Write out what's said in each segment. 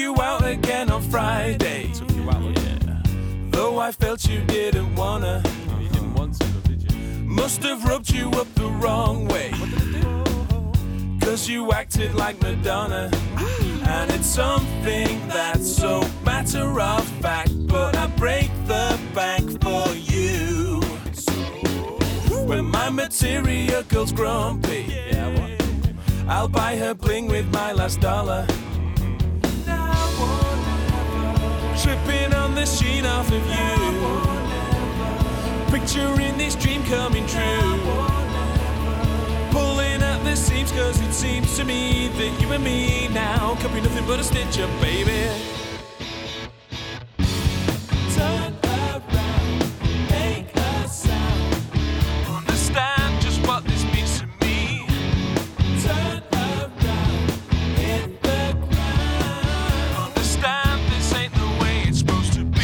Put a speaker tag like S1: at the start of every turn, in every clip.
S1: you out again on Friday.
S2: Took you out again.
S1: Though I felt you didn't wanna.
S2: You didn't want to, did you?
S1: Must have rubbed you up the wrong way.
S2: What did it do?
S1: Cause you acted like Madonna. And it's something that's so matter of fact. But I break the bank for you. When my material girl's grumpy,
S2: Yeah, what?
S1: I'll buy her bling with my last dollar. Tripping on the sheen off of you. Picturing this dream coming true. Pulling at the seams cause it seems to me that you and me now could be nothing but a stitch up, baby. Turn around, make a sound. Understand just what this means to me. Turn around, hit the ground. Understand this ain't the way it's supposed to be.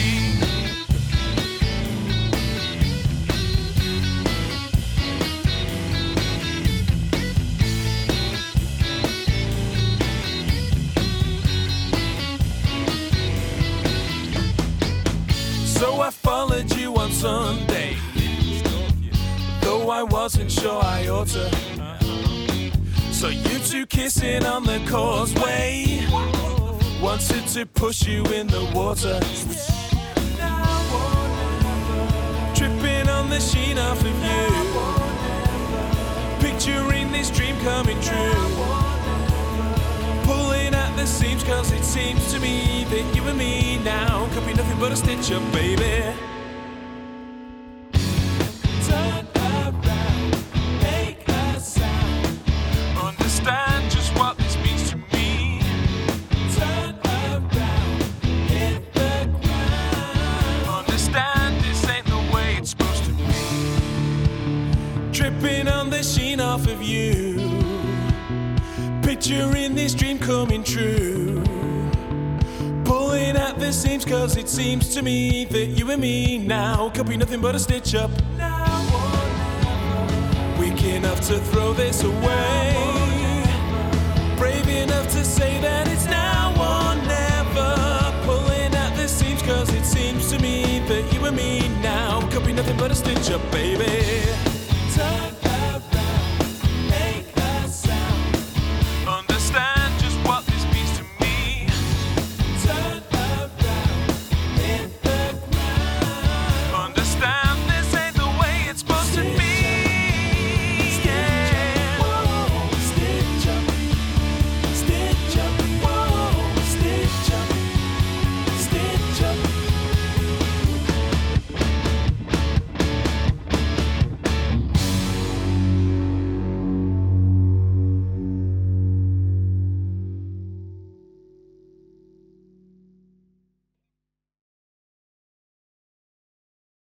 S1: So I followed you on Sunday, though I wasn't sure I ought to. So you two kissing on the causeway, wanted to push you in the water. Tripping on the sheen off of you, picturing this dream coming true. Pulling at the seams cause it seems to me that you and me now could be nothing but a stitch up, baby. Turn around, make a sound. Understand just what this means to me. Turn around, hit the ground. Understand this ain't the way it's supposed to be. Tripping on the sheen off of you, picturing this dream coming true. Pulling at the seams cause it seems to me that you and me now could be nothing but a stitch up. Weak enough to throw this away, brave enough to say that it's now or never. Pulling at the seams cause it seems to me that you and me now could be nothing but a stitch up, baby.